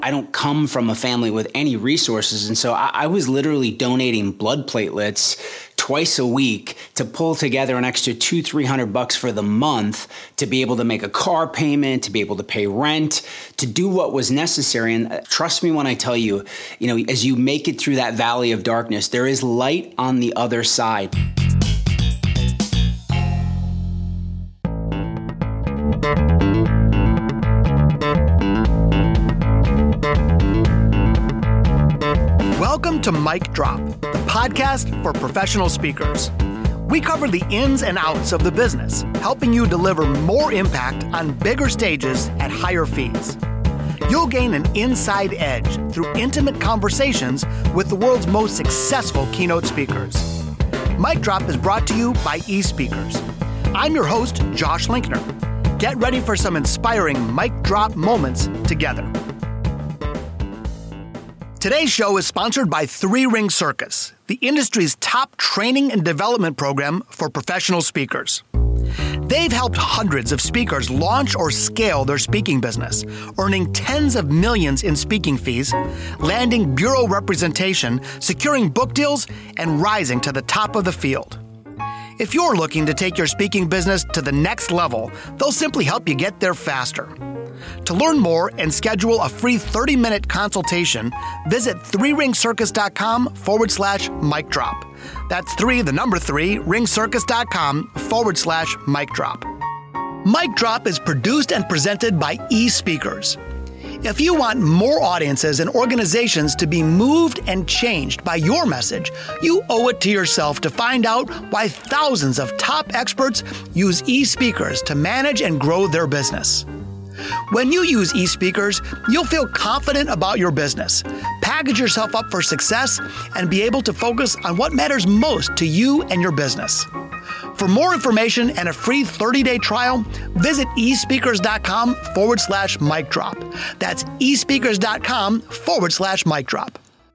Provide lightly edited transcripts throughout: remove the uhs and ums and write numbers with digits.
I don't come from a family with any resources. And so I was literally donating blood platelets twice a week to pull together an extra $200-300 for the month to be able to make a car payment, to be able to pay rent, to do what was necessary. And trust me when I tell you, as you make it through that valley of darkness, there is light on the other side. Welcome to Mic Drop, the podcast for professional speakers. We cover the ins and outs of the business, helping you deliver more impact on bigger stages at higher fees. You'll gain an inside edge through intimate conversations with the world's most successful keynote speakers. Mic Drop is brought to you by eSpeakers. I'm your host, Josh Linkner. Get ready for some inspiring mic drop moments together. Today's show is sponsored by Three Ring Circus, the industry's top training and development program for professional speakers. They've helped hundreds of speakers launch or scale their speaking business, earning tens of millions in speaking fees, landing bureau representation, securing book deals, and rising to the top of the field. If you're looking to take your speaking business to the next level, they'll simply help you get there faster. To learn more and schedule a free 30-minute consultation, visit threeringcircus.com/mic drop. That's 3, the number 3, ringcircus.com/mic drop. Mic Drop is produced and presented by eSpeakers. If you want more audiences and organizations to be moved and changed by your message, you owe it to yourself to find out why thousands of top experts use eSpeakers to manage and grow their business. When you use eSpeakers, you'll feel confident about your business, package yourself up for success, and be able to focus on what matters most to you and your business. For more information and a free 30-day trial, visit eSpeakers.com/mic drop. That's eSpeakers.com/mic drop.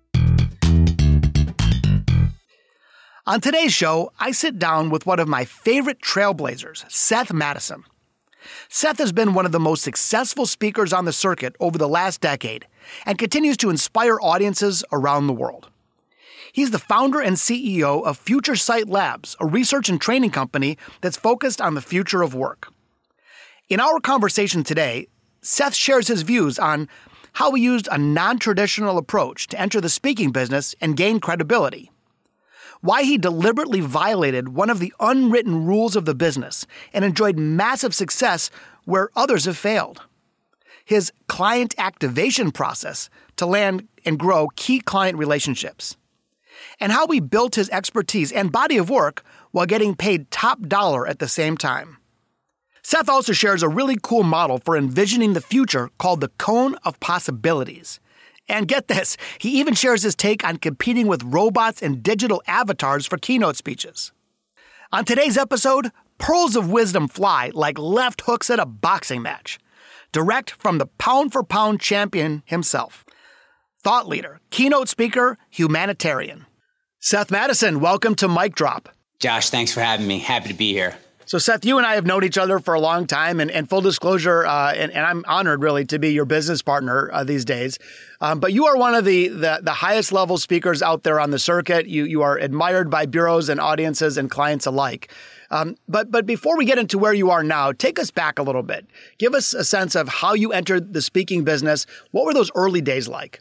On today's show, I sit down with one of my favorite trailblazers, Seth Madison. Seth has been one of the most successful speakers on the circuit over the last decade and continues to inspire audiences around the world. He's the founder and CEO of Future Sight Labs, a research and training company that's focused on the future of work. In our conversation today, Seth shares his views on how he used a non-traditional approach to enter the speaking business and gain credibility, why he deliberately violated one of the unwritten rules of the business and enjoyed massive success where others have failed, his client activation process to land and grow key client relationships, and how he built his expertise and body of work while getting paid top dollar at the same time. Seth also shares a really cool model for envisioning the future called the Cone of Possibilities. And get this, he even shares his take on competing with robots and digital avatars for keynote speeches. On today's episode, pearls of wisdom fly like left hooks at a boxing match, direct from the pound-for-pound champion himself. Thought leader, keynote speaker, humanitarian. Seth Madison, welcome to Mic Drop. Josh, thanks for having me. Happy to be here. So Seth, you and I have known each other for a long time, and full disclosure, and I'm honored really to be your business partner these days. But you are one of the highest level speakers out there on the circuit. You are admired by bureaus and audiences and clients alike. But before we get into where you are now, take us back a little bit. Give us a sense of how you entered the speaking business. What were those early days like?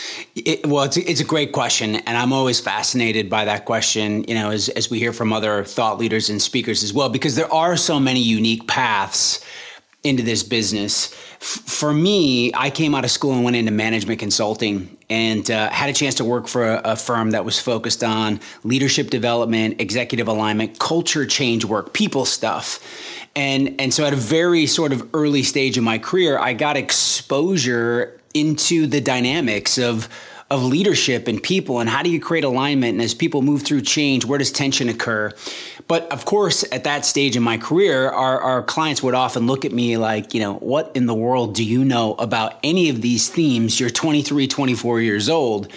It's a great question, and I'm always fascinated by that question, as we hear from other thought leaders and speakers as well, because there are so many unique paths into this business. For me, I came out of school and went into management consulting and had a chance to work for a firm that was focused on leadership development, executive alignment, culture change work, people stuff. And so at a very sort of early stage in my career, I got exposure into the dynamics of leadership and people, and how do you create alignment? And as people move through change, where does tension occur? But of course, at that stage in my career, our clients would often look at me like, what in the world do you know about any of these themes? You're 23, 24 years old.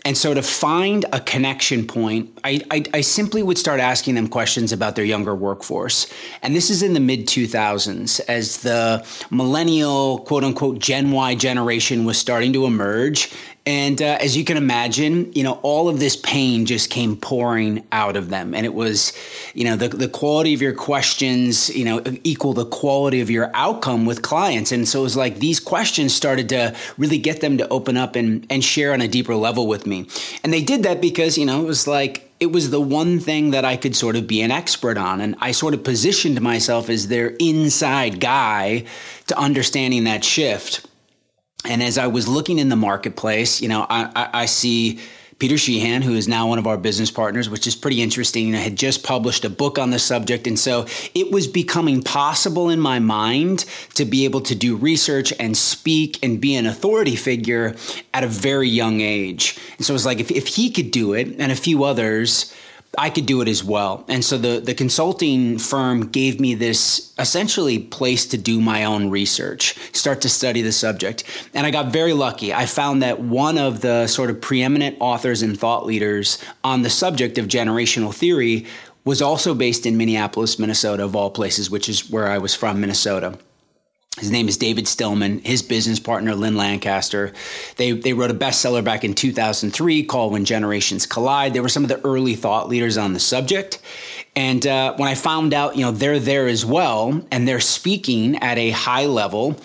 And so to find a connection point, I simply would start asking them questions about their younger workforce. And this is in the mid 2000s as the millennial, quote unquote, Gen Y generation was starting to emerge. And as you can imagine, all of this pain just came pouring out of them. And it was, the quality of your questions, equal the quality of your outcome with clients. And so it was like these questions started to really get them to open up and share on a deeper level with me. And they did that because, it was the one thing that I could sort of be an expert on. And I sort of positioned myself as their inside guy to understanding that shift. And as I was looking in the marketplace, I see Peter Sheehan, who is now one of our business partners, which is pretty interesting, had just published a book on the subject. And so it was becoming possible in my mind to be able to do research and speak and be an authority figure at a very young age. And so it was like, if he could do it and a few others, I could do it as well. And so the consulting firm gave me this essentially place to do my own research, start to study the subject. And I got very lucky. I found that one of the sort of preeminent authors and thought leaders on the subject of generational theory was also based in Minneapolis, Minnesota, of all places, which is where I was from, Minnesota. His name is David Stillman, his business partner, Lynn Lancaster. They wrote a bestseller back in 2003 called When Generations Collide. They were some of the early thought leaders on the subject. And when I found out, they're there as well, and they're speaking at a high level,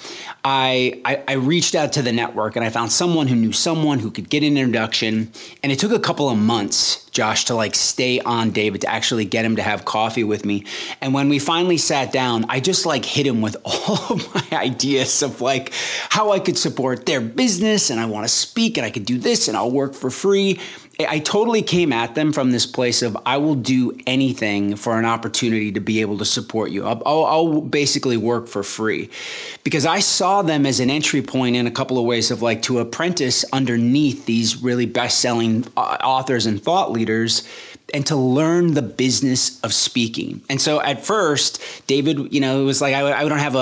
I reached out to the network and I found someone who knew someone who could get an introduction. And it took a couple of months, Josh, to stay on David, to actually get him to have coffee with me. And when we finally sat down, I just hit him with all of my ideas of how I could support their business, and I want to speak and I could do this and I'll work for free. I totally came at them from this place of I will do anything for an opportunity to be able to support you. I'll basically work for free, because I saw them as an entry point in a couple of ways of to apprentice underneath these really best-selling authors and thought leaders and to learn the business of speaking. And so at first, David, it was I don't have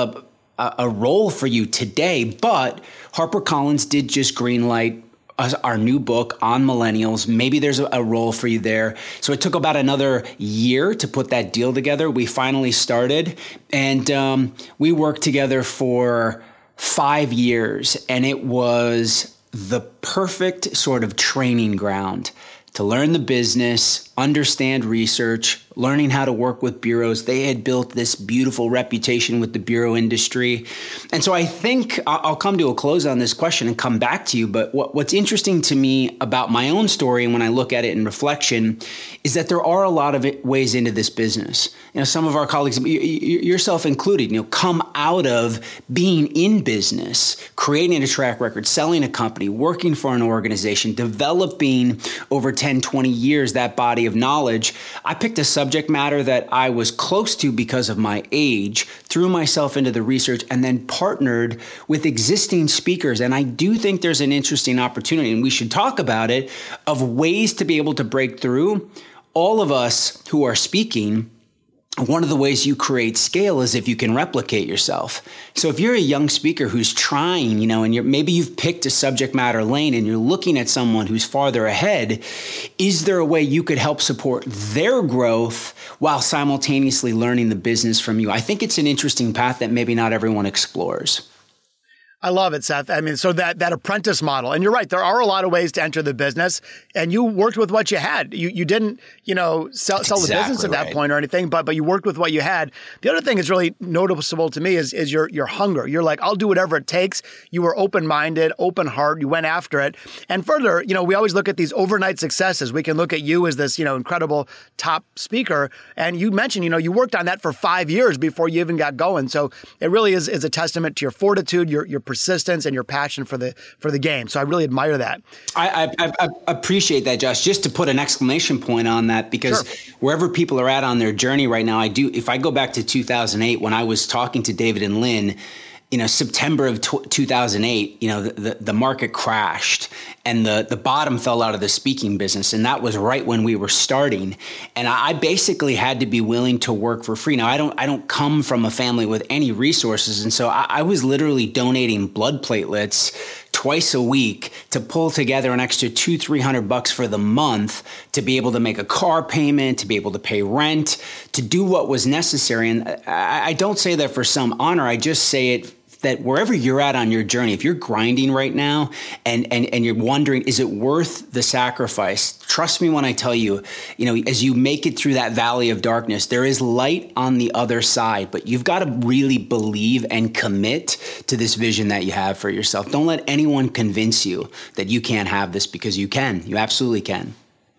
a role for you today, but HarperCollins did just greenlight our new book on millennials. Maybe there's a role for you there. So it took about another year to put that deal together. We finally started, and we worked together for 5 years, and it was the perfect sort of training ground to learn the business, understand research, learning how to work with bureaus. They had built this beautiful reputation with the bureau industry. And so I think I'll come to a close on this question and come back to you. But what's interesting to me about my own story, and when I look at it in reflection, is that there are a lot of ways into this business. Some of our colleagues, yourself included, come out of being in business, creating a track record, selling a company, working for an organization, developing over 10, 20 years that body of knowledge. I picked a subject matter that I was close to because of my age, threw myself into the research, and then partnered with existing speakers. And I do think there's an interesting opportunity, and we should talk about it, of ways to be able to break through. All of us who are speaking, one of the ways you create scale is if you can replicate yourself. So if you're a young speaker who's trying, and maybe you've picked a subject matter lane and you're looking at someone who's farther ahead, is there a way you could help support their growth while simultaneously learning the business from you? I think it's an interesting path that maybe not everyone explores. I love it, Seth. I mean, so that apprentice model, and you're right, there are a lot of ways to enter the business, and you worked with what you had. You didn't, sell the business at that point or anything, but you worked with what you had. The other thing that's really noticeable to me is your hunger. You're like, I'll do whatever it takes. You were open-minded, open heart. You went after it. And further, we always look at these overnight successes. We can look at you as this, incredible top speaker. And you mentioned, you worked on that for 5 years before you even got going. So it really is a testament to your fortitude, your persistence, and your passion for the game. So I really admire that. I appreciate that, Josh. Just to put an exclamation point on that, because sure, wherever people are at on their journey right now, if I go back to 2008 when I was talking to David and Lynn, September of 2008, the market crashed and the bottom fell out of the speaking business. And that was right when we were starting. And I basically had to be willing to work for free. Now, I don't come from a family with any resources. And so I was literally donating blood platelets twice a week to to pull together an extra $200-300 for the month to be able to make a car payment, to be able to pay rent, to do what was necessary. And I don't say that for some honor. I just say it that wherever you're at on your journey, if you're grinding right now and you're wondering, is it worth the sacrifice? Trust me when I tell you, as you make it through that valley of darkness, there is light on the other side, but you've got to really believe and commit to this vision that you have for yourself. Don't let anyone convince you that you can't have this, because you can. You absolutely can.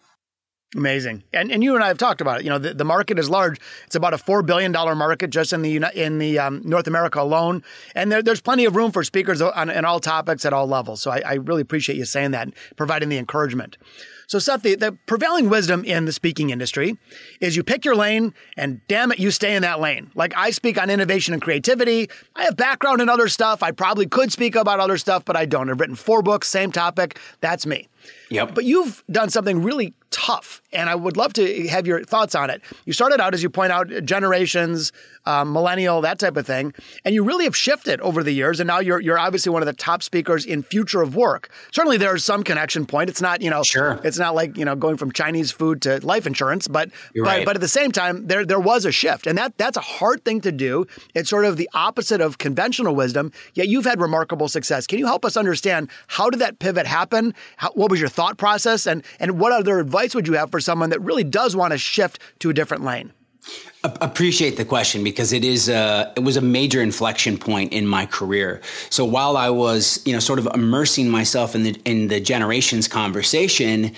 Amazing. And you and I have talked about it. The market is large. It's about a $4 billion market just in the North America alone. And there's plenty of room for speakers on all topics at all levels. So I really appreciate you saying that and providing the encouragement. So Seth, the prevailing wisdom in the speaking industry is you pick your lane and damn it, you stay in that lane. Like, I speak on innovation and creativity. I have background in other stuff. I probably could speak about other stuff, but I don't. I've written 4 books, same topic. That's me. Yep. But you've done something really tough, and I would love to have your thoughts on it. You started out, as you point out, generations, millennial, that type of thing, and you really have shifted over the years, and now you're obviously one of the top speakers in future of work. Certainly there's some connection point. It's not, Sure. It's not like, going from Chinese food to life insurance, but right. But at the same time, there was a shift, and that's a hard thing to do. It's sort of the opposite of conventional wisdom, yet you've had remarkable success. Can you help us understand, how did that pivot happen? What was your thought process, and what other advice would you have for someone that really does want to shift to a different lane? Appreciate the question, because it was a major inflection point in my career. So while I was, sort of immersing myself in the generations conversation,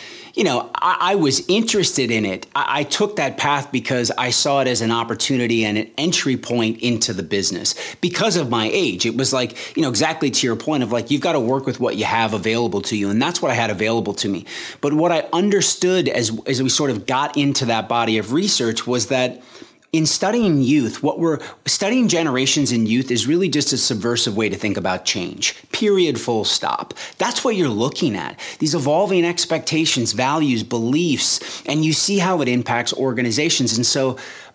I was interested in it. I took that path because I saw it as an opportunity and an entry point into the business because of my age. It was like, exactly to your point of like, you've got to work with what you have available to you. And that's what I had available to me. But what I understood as we sort of got into that body of research was that in studying youth, what we're studying generations in youth is really just a subversive way to think about change. Period, full stop. That's what you're looking at. These evolving expectations, values, beliefs, and you see how it impacts organizations. And so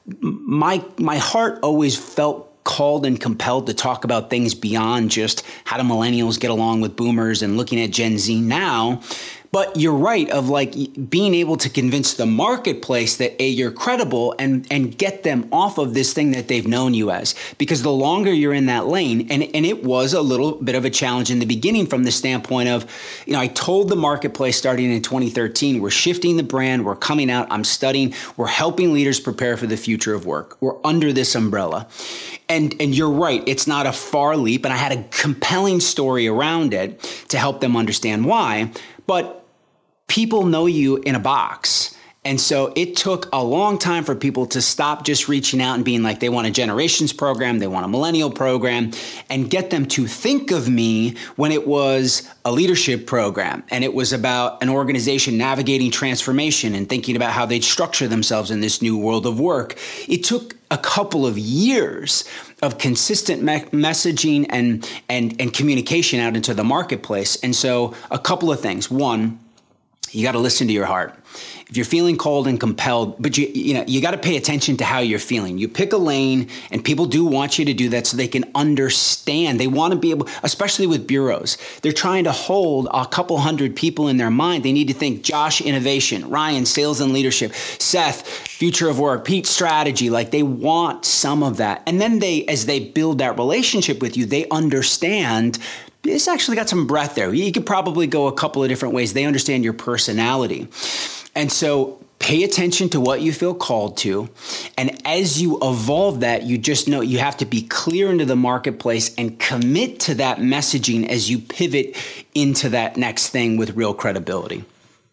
my heart always felt called and compelled to talk about things beyond just how do millennials get along with boomers and looking at Gen Z now. But you're right, of like being able to convince the marketplace that you're credible and get them off of this thing that they've known you as. Because the longer you're in that lane, and it was a little bit of a challenge in the beginning from the standpoint of, I told the marketplace starting in 2013, we're shifting the brand, we're coming out, I'm studying, we're helping leaders prepare for the future of work. We're under this umbrella. And you're right, it's not a far leap, and I had a compelling story around it to help them understand why. But people know you in a box. And so it took a long time for people to stop just reaching out and being like, they want a generations program, they want a millennial program, and get them to think of me when it was a leadership program. And it was about an organization navigating transformation and thinking about how they'd structure themselves in this new world of work. It took a couple of years of consistent messaging and communication out into the marketplace. And so a couple of things. One, you got to listen to your heart. If you're feeling cold and compelled, but you got to pay attention to how you're feeling. You pick a lane, and people do want you to do that so they can understand. They want to be able, especially with bureaus, they're trying to hold a couple hundred people in their mind. They need to think Josh, innovation, Ryan, sales and leadership, Seth, future of work, Pete, strategy. Like, they want some of that. And then as they build that relationship with you, they understand it's actually got some breadth there. You could probably go a couple of different ways. They understand your personality. And so pay attention to what you feel called to. And as you evolve that, you just know you have to be clear into the marketplace and commit to that messaging as you pivot into that next thing with real credibility.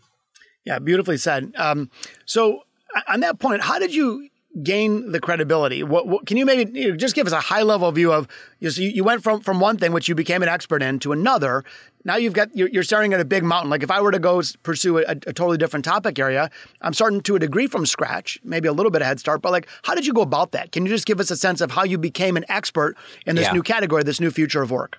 Yeah, beautifully said. So on that point, how did you gain the credibility? What can you maybe just give us a high level view of, you went from one thing, which you became an expert in, to another. Now you're starting at a big mountain. Like, if I were to go pursue a totally different topic area, I'm starting to a degree from scratch, maybe a little bit of head start, but like, how did you go about that? Can you just give us a sense of how you became an expert in this new category, this new future of work?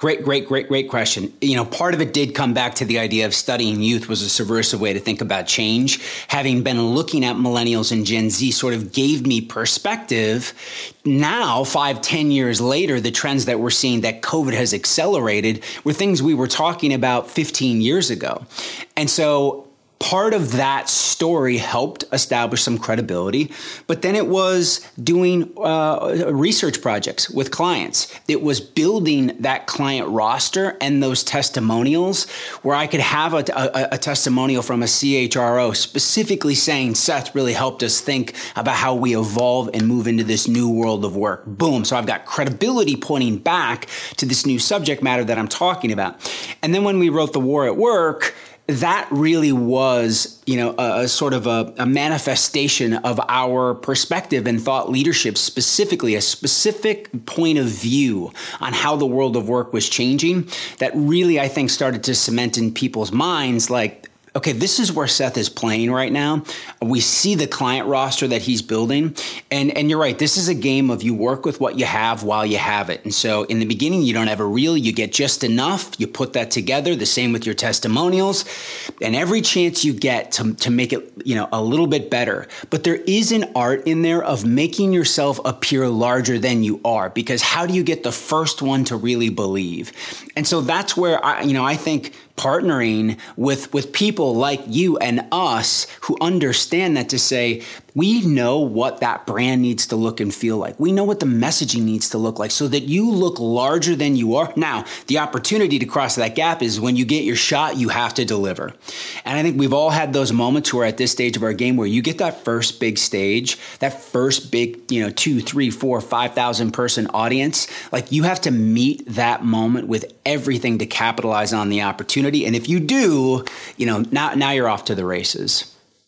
Great question. Part of it did come back to the idea of studying youth was a subversive way to think about change. Having been looking at millennials and Gen Z sort of gave me perspective. Now, 5-10 years later, the trends that we're seeing that COVID has accelerated were things we were talking about 15 years ago. And so part of that story helped establish some credibility, but then it was doing research projects with clients. It was building that client roster and those testimonials where I could have a testimonial from a CHRO specifically saying, Seth really helped us think about how we evolve and move into this new world of work. Boom. So I've got credibility pointing back to this new subject matter that I'm talking about. And then when we wrote The War at Work, that really was, a sort of a manifestation of our perspective and thought leadership, specifically a specific point of view on how the world of work was changing that really, I think, started to cement in people's minds like, okay, this is where Seth is playing right now. We see the client roster that he's building. And you're right, this is a game of you work with what you have while you have it. And so in the beginning, you don't have a reel, you get just enough. You put that together, the same with your testimonials. And every chance you get to make it, a little bit better. But there is an art in there of making yourself appear larger than you are, because how do you get the first one to really believe? And so that's where I think partnering with people like you and us who understand that, to say, we know what that brand needs to look and feel like. We know what the messaging needs to look like so that you look larger than you are. Now, the opportunity to cross that gap is when you get your shot, you have to deliver. And I think we've all had those moments where at this stage of our game where you get that first big stage, that first big, 2, 3, 4, 5,000 person audience. Like, you have to meet that moment with everything to capitalize on the opportunity. And if you do, now you're off to the races.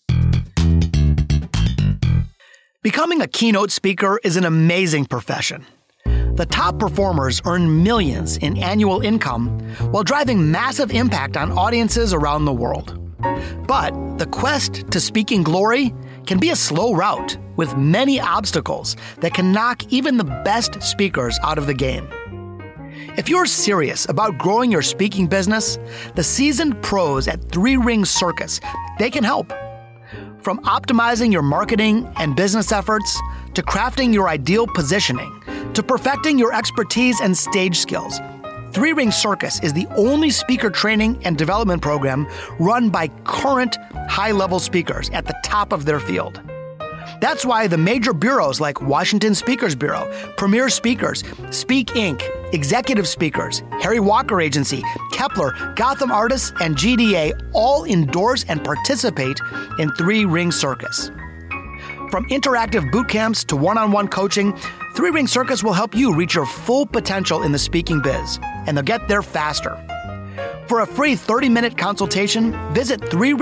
Becoming a keynote speaker is an amazing profession. The top performers earn millions in annual income while driving massive impact on audiences around the world. But the quest to speaking glory can be a slow route with many obstacles that can knock even the best speakers out of the game. If you're serious about growing your speaking business, the seasoned pros at 3 Ring Circus, they can help. From optimizing your marketing and business efforts, to crafting your ideal positioning, to perfecting your expertise and stage skills, 3 Ring Circus is the only speaker training and development program run by current high-level speakers at the top of their field. That's why the major bureaus like Washington Speakers Bureau, Premier Speakers, Speak Inc., Executive Speakers, Harry Walker Agency, Kepler, Gotham Artists, and GDA all endorse and participate in 3 Ring Circus. From interactive boot camps to one-on-one coaching, 3 Ring Circus will help you reach your full potential in the speaking biz, and they'll get there faster. For a free 30-minute consultation, visit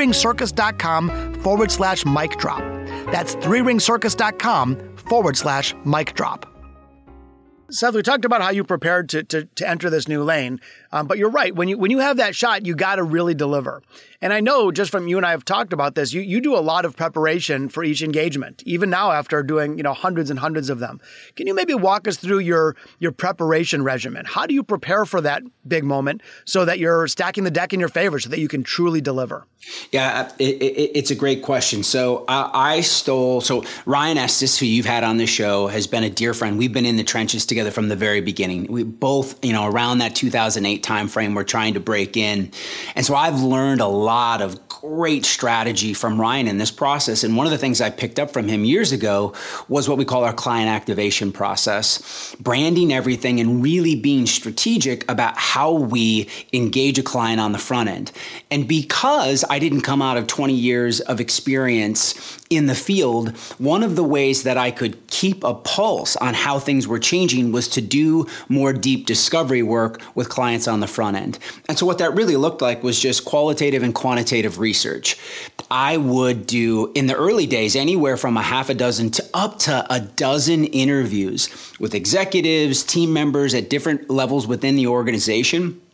3ringcircus.com/mic drop. That's 3ringcircus.com/mic drop. Seth, we talked about how you prepared to enter this new lane, but you're right. When you have that shot, you got to really deliver. And I know just from you and I have talked about this, you do a lot of preparation for each engagement, even now after doing hundreds and hundreds of them. Can you maybe walk us through your preparation regimen? How do you prepare for that big moment so that you're stacking the deck in your favor so that you can truly deliver? Yeah, it's a great question. So so Ryan Estes, who you've had on the show, has been a dear friend. We've been in the trenches together from the very beginning. We both, around that 2008 timeframe, we're trying to break in. And so I've learned a lot of great strategy from Ryan in this process. And one of the things I picked up from him years ago was what we call our client activation process, branding everything and really being strategic about how we engage a client on the front end. And because I didn't come out of 20 years of experience in the field, one of the ways that I could keep a pulse on how things were changing was to do more deep discovery work with clients on the front end. And so what that really looked like was just qualitative and quantitative research. I would do, in the early days, anywhere from a half a dozen to up to a dozen interviews with executives, team members at different levels within the organization.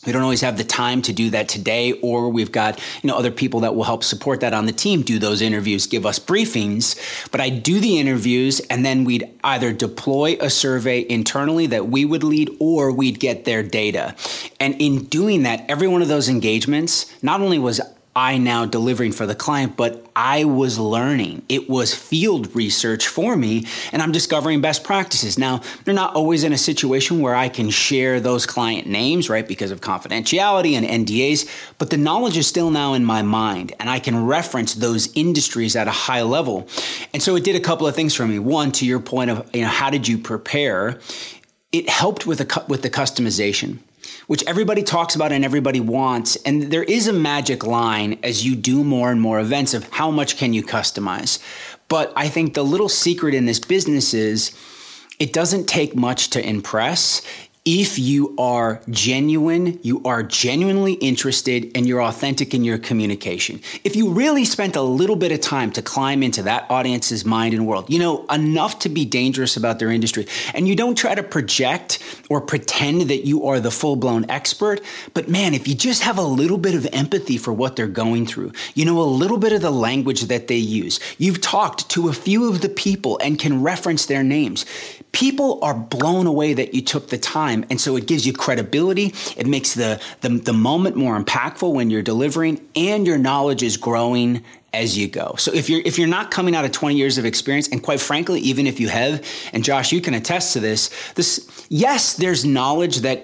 We don't always have the time to do that today, or we've got, other people that will help support that on the team, do those interviews, give us briefings. But I do the interviews, and then we'd either deploy a survey internally that we would lead, or we'd get their data. And in doing that, every one of those engagements, not only was I now delivering for the client, but I was learning. It was field research for me, and I'm discovering best practices. Now, they're not always in a situation where I can share those client names, right, because of confidentiality and NDAs, but the knowledge is still now in my mind, and I can reference those industries at a high level. And so it did a couple of things for me. One, to your point of, how did you prepare? It helped with the customization, which everybody talks about and everybody wants. And there is a magic line as you do more and more events of how much can you customize. But I think the little secret in this business is it doesn't take much to impress. If you are genuine, you are genuinely interested, and you're authentic in your communication. If you really spent a little bit of time to climb into that audience's mind and world, enough to be dangerous about their industry, and you don't try to project or pretend that you are the full-blown expert, but man, if you just have a little bit of empathy for what they're going through, a little bit of the language that they use, you've talked to a few of the people and can reference their names, people are blown away that you took the time. And so it gives you credibility. It makes the moment more impactful when you're delivering, and your knowledge is growing as you go. So if you're not coming out of 20 years of experience, and quite frankly, even if you have, and Josh, you can attest to this, yes, there's knowledge that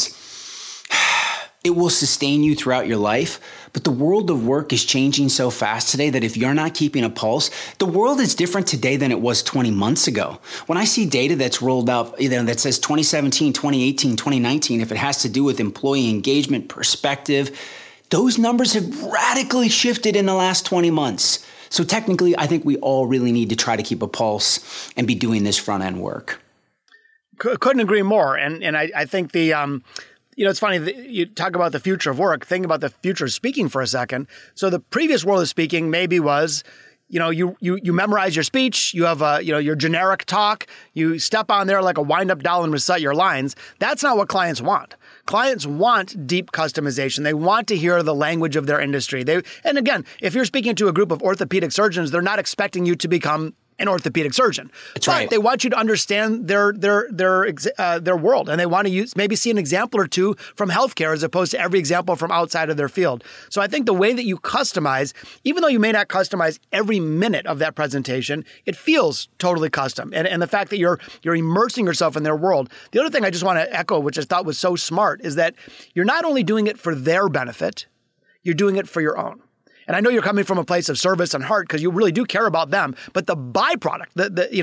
it will sustain you throughout your life. But the world of work is changing so fast today that if you're not keeping a pulse, the world is different today than it was 20 months ago. When I see data that's rolled out, that says 2017, 2018, 2019, if it has to do with employee engagement perspective, those numbers have radically shifted in the last 20 months. So technically, I think we all really need to try to keep a pulse and be doing this front end work. Couldn't agree more. And I think it's funny, you talk about the future of work, think about the future of speaking for a second. So the previous world of speaking maybe was, you memorize your speech, you have your generic talk, you step on there like a wind-up doll and recite your lines. That's not what clients want. Clients want deep customization. They want to hear the language of their industry. And again, if you're speaking to a group of orthopedic surgeons, they're not expecting you to become an orthopedic surgeon. That's but right. They want you to understand their world, and they want to maybe see an example or two from healthcare as opposed to every example from outside of their field. So I think the way that you customize, even though you may not customize every minute of that presentation, it feels totally custom. And the fact that you're immersing yourself in their world. The other thing I just want to echo, which I thought was so smart, is that you're not only doing it for their benefit, you're doing it for your own. And I know you're coming from a place of service and heart because you really do care about them. But the byproduct,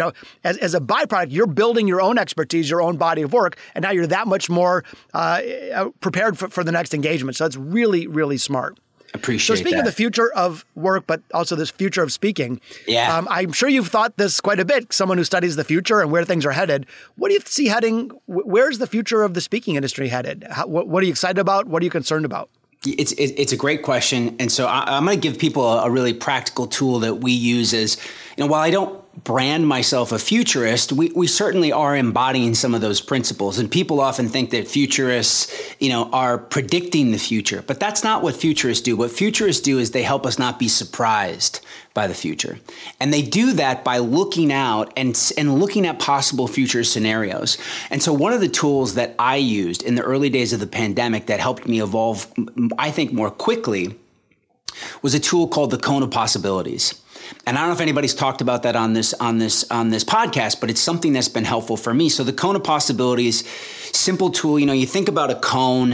as a byproduct, you're building your own expertise, your own body of work, and now you're that much more prepared for the next engagement. So that's really, really smart. Appreciate that. So speaking of the future of work, but also this future of speaking, I'm sure you've thought this quite a bit, someone who studies the future and where things are headed. What do you see heading? Where's the future of the speaking industry headed? What are you excited about? What are you concerned about? It's a great question. And so I'm going to give people a really practical tool that we use as, while I don't brand myself a futurist, we certainly are embodying some of those principles. And people often think that futurists, are predicting the future, but that's not what futurists do. What futurists do is they help us not be surprised by the future. And they do that by looking out and looking at possible future scenarios. And so one of the tools that I used in the early days of the pandemic that helped me evolve, I think, more quickly was a tool called the Cone of Possibilities. And I don't know if anybody's talked about that on this podcast, but it's something that's been helpful for me. So the Cone of Possibilities, simple tool. You think about a cone.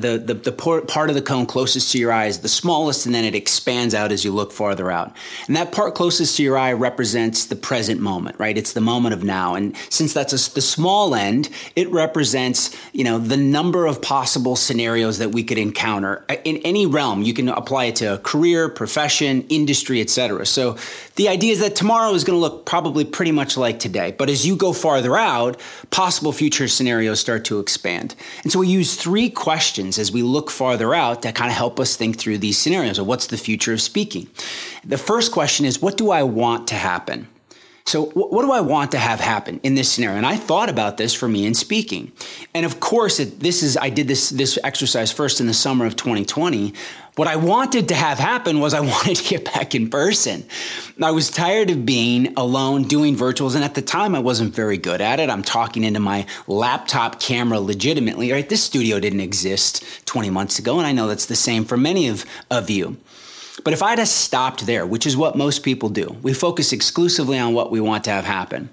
The part of the cone closest to your eye is the smallest, and then it expands out as you look farther out. And that part closest to your eye represents the present moment, right? It's the moment of now. And since that's the small end, it represents the number of possible scenarios that we could encounter in any realm. You can apply it to career, profession, industry, etc. So the idea is that tomorrow is going to look probably pretty much like today. But as you go farther out, possible future scenarios start to expand. And so we use 3 questions as we look farther out that kind of help us think through these scenarios. So what's the future of speaking? The first question is, what do I want to happen? So what do I want to have happen in this scenario? And I thought about this for me in speaking. And of course, I did this exercise first in the summer of 2020. What I wanted to have happen was I wanted to get back in person. I was tired of being alone doing virtuals. And at the time, I wasn't very good at it. I'm talking into my laptop camera legitimately, right? This studio didn't exist 20 months ago. And I know that's the same for many of you. But if I'd have stopped there, which is what most people do, we focus exclusively on what we want to have happen,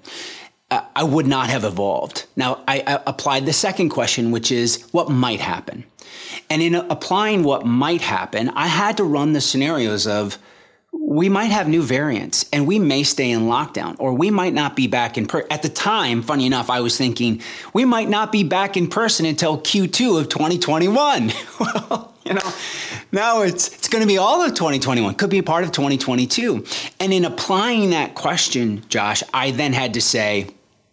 I would not have evolved. Now, I applied the second question, which is what might happen. And in applying what might happen, I had to run the scenarios of we might have new variants and we may stay in lockdown, or we might not be back in person. At the time, funny enough, I was thinking we might not be back in person until Q2 of 2021. Well, now it's going to be all of 2021, could be a part of 2022. And in applying that question, Josh, I then had to say,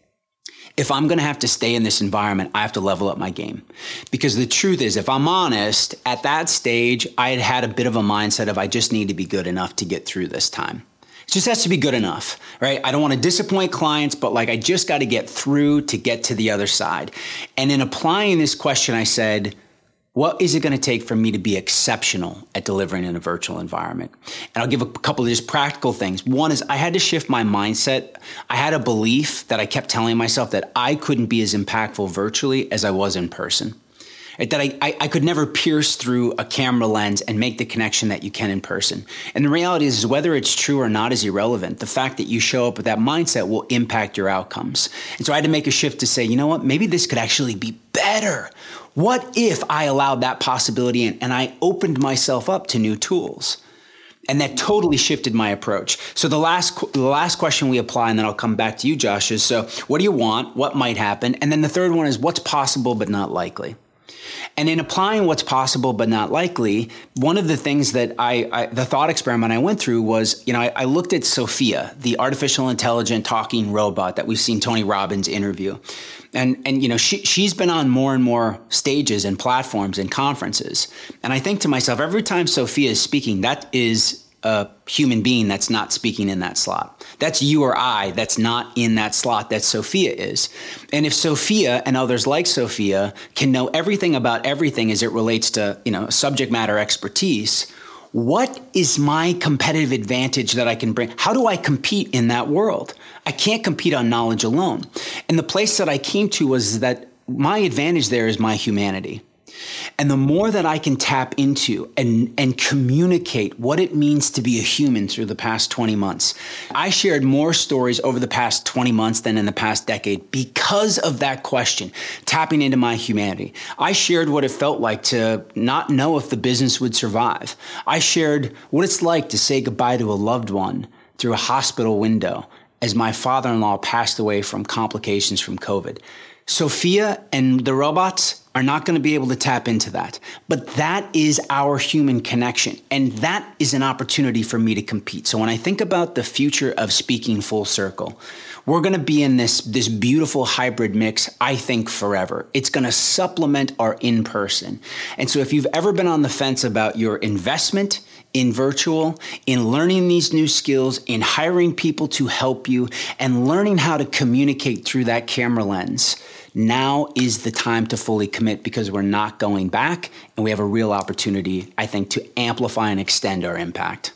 if I'm going to have to stay in this environment, I have to level up my game. Because the truth is, if I'm honest, at that stage, I had a bit of a mindset of I just need to be good enough to get through this time. It just has to be good enough, right? I don't want to disappoint clients, but I just got to get through to get to the other side. And in applying this question, I said, what is it going to take for me to be exceptional at delivering in a virtual environment? And I'll give a couple of just practical things. One is I had to shift my mindset. I had a belief that I kept telling myself that I couldn't be as impactful virtually as I was in person. That I could never pierce through a camera lens and make the connection that you can in person. And the reality is whether it's true or not is irrelevant. The fact that you show up with that mindset will impact your outcomes. And so I had to make a shift to say, you know what, maybe this could actually be better. What if I allowed that possibility and I opened myself up to new tools? And that totally shifted my approach. So the last question we apply, and then I'll come back to you, Josh, is so what do you want? What might happen? And then the third one is what's possible but not likely? And in applying what's possible but not likely, one of the things that the thought experiment I went through was, I looked at Sophia, the artificial intelligent talking robot that we've seen Tony Robbins interview. And she's been on more and more stages and platforms and conferences. And I think to myself, every time Sophia is speaking, that is a human being that's not speaking in that slot. That's you or I that's not in that slot that Sophia is. And if Sophia and others like Sophia can know everything about everything as it relates to, subject matter expertise, what is my competitive advantage that I can bring? How do I compete in that world? I can't compete on knowledge alone. And the place that I came to was that my advantage there is my humanity. And the more that I can tap into and communicate what it means to be a human through the past 20 months, I shared more stories over the past 20 months than in the past decade because of that question, tapping into my humanity. I shared what it felt like to not know if the business would survive. I shared what it's like to say goodbye to a loved one through a hospital window as my father-in-law passed away from complications from COVID. Sophia and the robots are not going to be able to tap into that. But that is our human connection. And that is an opportunity for me to compete. So when I think about the future of speaking full circle, we're going to be in this beautiful hybrid mix, I think, forever. It's going to supplement our in-person. And so if you've ever been on the fence about your investment in virtual, in learning these new skills, in hiring people to help you, and learning how to communicate through that camera lens, now is the time to fully commit because we're not going back and we have a real opportunity, I think, to amplify and extend our impact.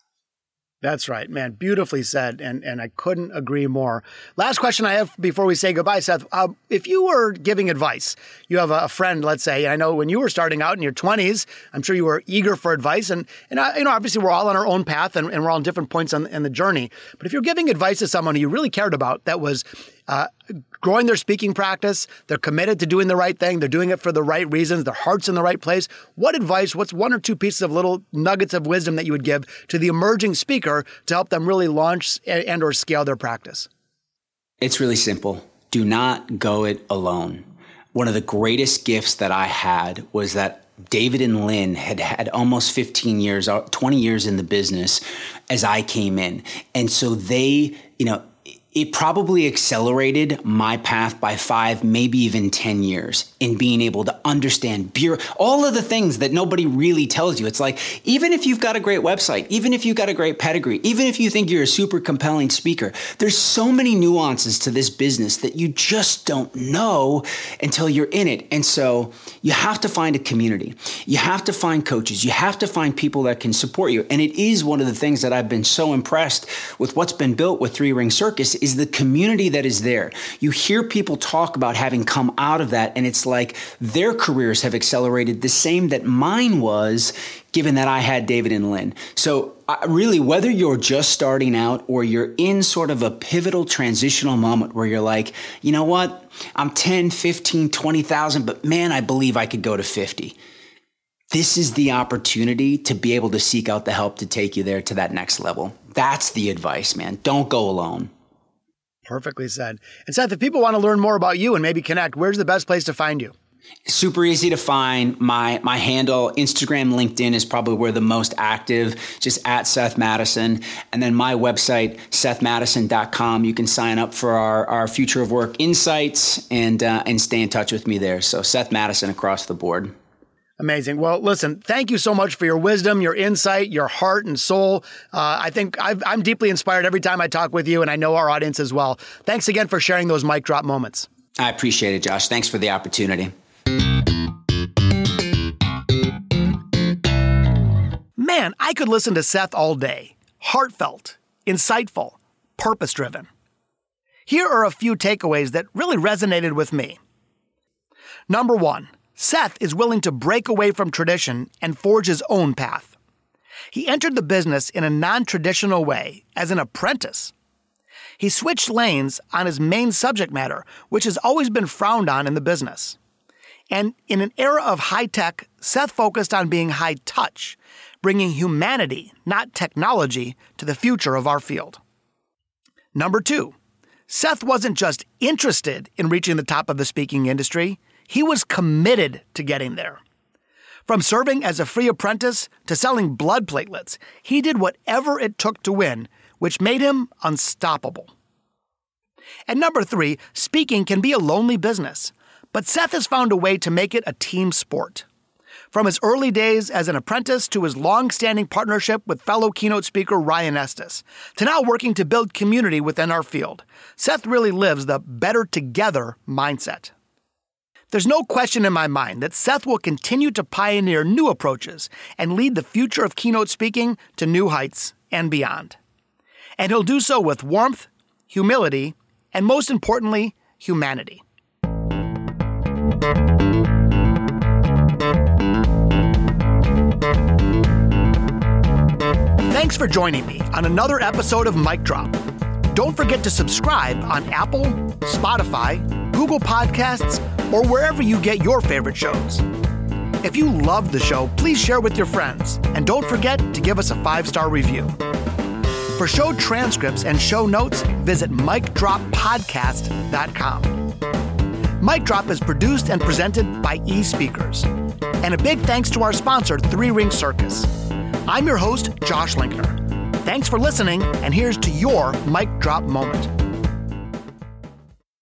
That's right, man. Beautifully said. And I couldn't agree more. Last question I have before we say goodbye, Seth. If you were giving advice, you have a friend, let's say, and I know when you were starting out in your 20s, I'm sure you were eager for advice. And obviously we're all on our own path and we're all on different points in the journey. But if you're giving advice to someone who you really cared about that was growing their speaking practice, they're committed to doing the right thing, they're doing it for the right reasons, their heart's in the right place, what advice, what's one or two pieces of little nuggets of wisdom that you would give to the emerging speaker to help them really launch and or scale their practice? It's really simple. Do not go it alone. One of the greatest gifts that I had was that David and Lynn had almost 15 years, 20 years in the business as I came in. And so they, it probably accelerated my path by 5, maybe even 10 years in being able to understand all of the things that nobody really tells you. It's like, even if you've got a great website, even if you've got a great pedigree, even if you think you're a super compelling speaker, there's so many nuances to this business that you just don't know until you're in it. And so you have to find a community. You have to find coaches. You have to find people that can support you. And it is one of the things that I've been so impressed with what's been built with Three Ring Circus is the community that is there. You hear people talk about having come out of that, and it's like their careers have accelerated the same that mine was, given that I had David and Lynn. So really, whether you're just starting out or you're in sort of a pivotal transitional moment where you're like, you know what, I'm 10, 15, 20,000, but man, I believe I could go to 50. This is the opportunity to be able to seek out the help to take you there to that next level. That's the advice, man. Don't go alone. Perfectly said. And Seth, if people want to learn more about you and maybe connect, where's the best place to find you? Super easy to find. My handle, Instagram, LinkedIn is probably where the most active, just at Seth Madison. And then my website, sethmadison.com. You can sign up for our Future of Work Insights and stay in touch with me there. So Seth Madison across the board. Amazing. Well, listen, thank you so much for your wisdom, your insight, your heart and soul. I think I'm deeply inspired every time I talk with you, and I know our audience as well. Thanks again for sharing those mic drop moments. I appreciate it, Josh. Thanks for the opportunity. Man, I could listen to Seth all day. Heartfelt, insightful, purpose-driven. Here are a few takeaways that really resonated with me. Number 1. Seth is willing to break away from tradition and forge his own path. He entered the business in a non-traditional way as an apprentice. He switched lanes on his main subject matter, which has always been frowned on in the business. And in an era of high tech, Seth focused on being high touch, bringing humanity, not technology, to the future of our field. Number 2, Seth wasn't just interested in reaching the top of the speaking industry. He was committed to getting there. From serving as a free apprentice to selling blood platelets, he did whatever it took to win, which made him unstoppable. And number 3, speaking can be a lonely business, but Seth has found a way to make it a team sport. From his early days as an apprentice to his long-standing partnership with fellow keynote speaker Ryan Estes, to now working to build community within our field, Seth really lives the better together mindset. There's no question in my mind that Seth will continue to pioneer new approaches and lead the future of keynote speaking to new heights and beyond. And he'll do so with warmth, humility, and most importantly, humanity. Thanks for joining me on another episode of Mic Drop. Don't forget to subscribe on Apple, Spotify, Google Podcasts, or wherever you get your favorite shows. If you love the show, please share with your friends, and don't forget to give us a 5-star review. For show transcripts and show notes, visit micdroppodcast.com. Mic Drop is produced and presented by eSpeakers. And a big thanks to our sponsor, Three Ring Circus. I'm your host, Josh Linkner. Thanks for listening, and here's to your mic drop moment.